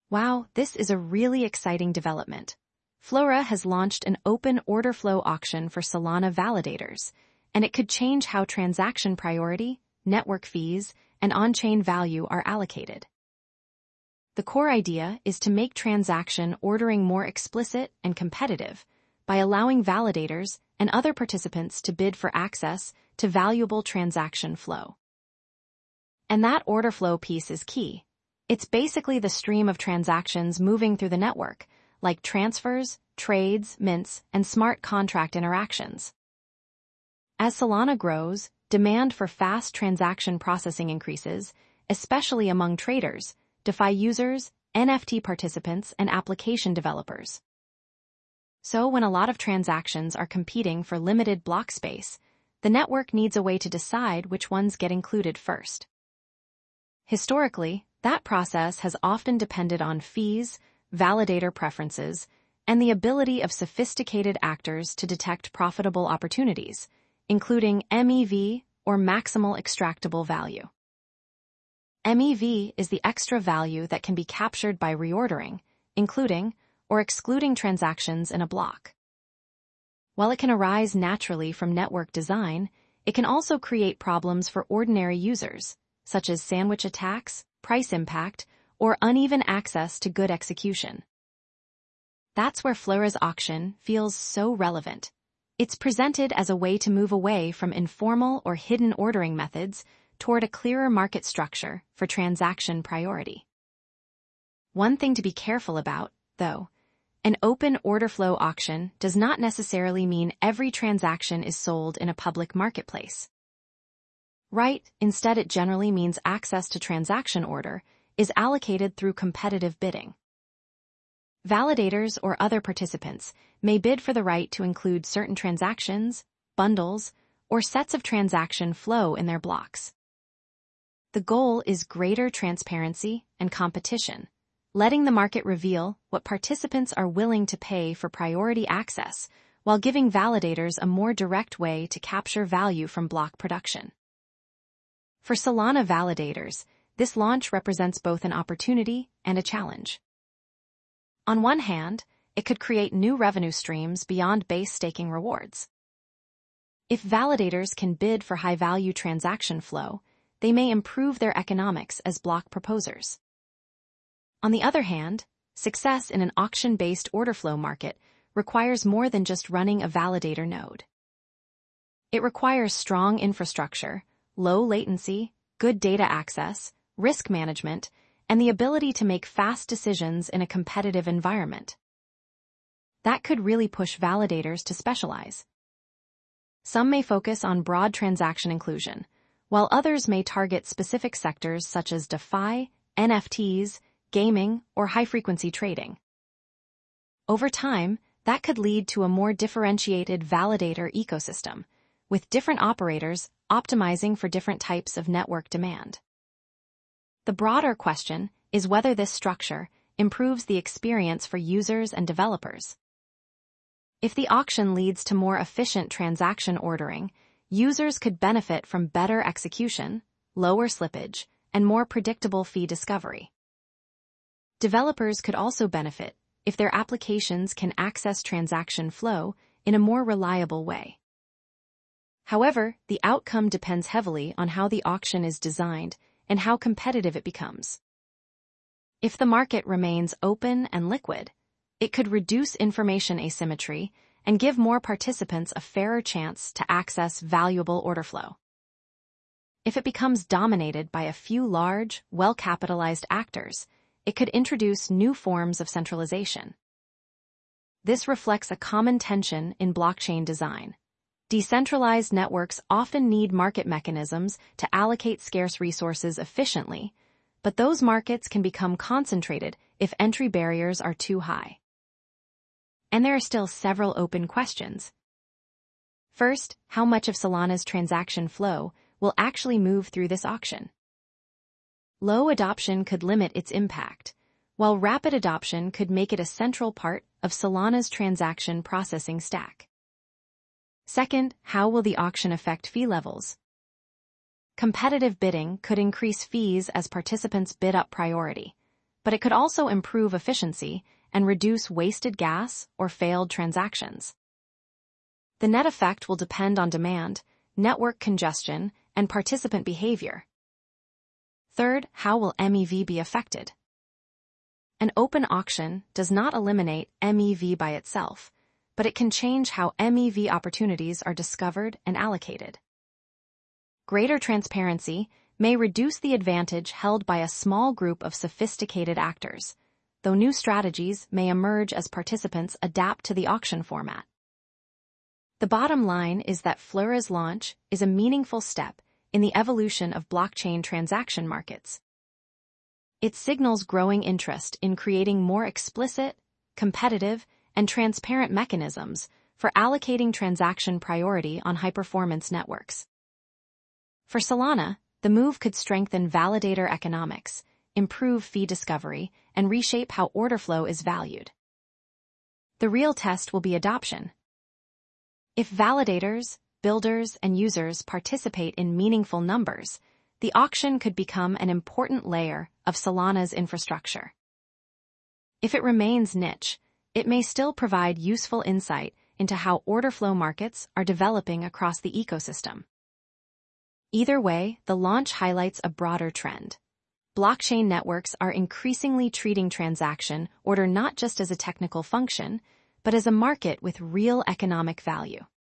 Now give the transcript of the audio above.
Wow, this is a really exciting development. Flora has launched an open order flow auction for Solana validators, and it could change how transaction priority, network fees, and on-chain value are allocated. The core idea is to make transaction ordering more explicit and competitive by allowing validators and other participants to bid for access to valuable transaction flow. And that order flow piece is key. It's basically the stream of transactions moving through the network, like transfers, trades, mints, and smart contract interactions. As Solana grows, demand for fast transaction processing increases, especially among traders, DeFi users, NFT participants, and application developers. So when a lot of transactions are competing for limited block space, the network needs a way to decide which ones get included first. Historically, that process has often depended on fees, validator preferences, and the ability of sophisticated actors to detect profitable opportunities, including MEV or maximal extractable value. MEV is the extra value that can be captured by reordering, including or excluding transactions in a block. While it can arise naturally from network design, it can also create problems for ordinary users, such as sandwich attacks, price impact, or uneven access to good execution. That's where Flora's auction feels so relevant. It's presented as a way to move away from informal or hidden ordering methods toward a clearer market structure for transaction priority. One thing to be careful about, though, an open order flow auction does not necessarily mean every transaction is sold in a public marketplace. Right, instead it generally means access to transaction order is allocated through competitive bidding. Validators or other participants may bid for the right to include certain transactions, bundles, or sets of transaction flow in their blocks. The goal is greater transparency and competition, letting the market reveal what participants are willing to pay for priority access while giving validators a more direct way to capture value from block production. For Solana validators, this launch represents both an opportunity and a challenge. On one hand, it could create new revenue streams beyond base staking rewards. If validators can bid for high-value transaction flow, they may improve their economics as block proposers. On the other hand, success in an auction-based order flow market requires more than just running a validator node. It requires strong infrastructure, low latency, good data access, risk management, and the ability to make fast decisions in a competitive environment. That could really push validators to specialize. Some may focus on broad transaction inclusion, while others may target specific sectors such as DeFi, NFTs, gaming, or high-frequency trading. Over time, that could lead to a more differentiated validator ecosystem, with different operators optimizing for different types of network demand. The broader question is whether this structure improves the experience for users and developers. If the auction leads to more efficient transaction ordering, users could benefit from better execution, lower slippage, and more predictable fee discovery. Developers could also benefit if their applications can access transaction flow in a more reliable way. However, the outcome depends heavily on how the auction is designed and how competitive it becomes. If the market remains open and liquid, it could reduce information asymmetry and give more participants a fairer chance to access valuable order flow. If it becomes dominated by a few large, well-capitalized actors, it could introduce new forms of centralization. This reflects a common tension in blockchain design. Decentralized networks often need market mechanisms to allocate scarce resources efficiently, but those markets can become concentrated if entry barriers are too high. And there are still several open questions. First, how much of Solana's transaction flow will actually move through this auction? Low adoption could limit its impact, while rapid adoption could make it a central part of Solana's transaction processing stack. Second, how will the auction affect fee levels? Competitive bidding could increase fees as participants bid up priority, but it could also improve efficiency and reduce wasted gas or failed transactions. The net effect will depend on demand, network congestion, and participant behavior. Third, how will MEV be affected? An open auction does not eliminate MEV by itself, but it can change how MEV opportunities are discovered and allocated. Greater transparency may reduce the advantage held by a small group of sophisticated actors, though new strategies may emerge as participants adapt to the auction format. The bottom line is that Fleura's launch is a meaningful step in the evolution of blockchain transaction markets. It signals growing interest in creating more explicit, competitive, and transparent mechanisms for allocating transaction priority on high-performance networks. For Solana, the move could strengthen validator economics, improve fee discovery, and reshape how order flow is valued. The real test will be adoption. If validators, builders, and users participate in meaningful numbers, the auction could become an important layer of Solana's infrastructure. If it remains niche, it may still provide useful insight into how order flow markets are developing across the ecosystem. Either way, the launch highlights a broader trend. Blockchain networks are increasingly treating transaction order not just as a technical function, but as a market with real economic value.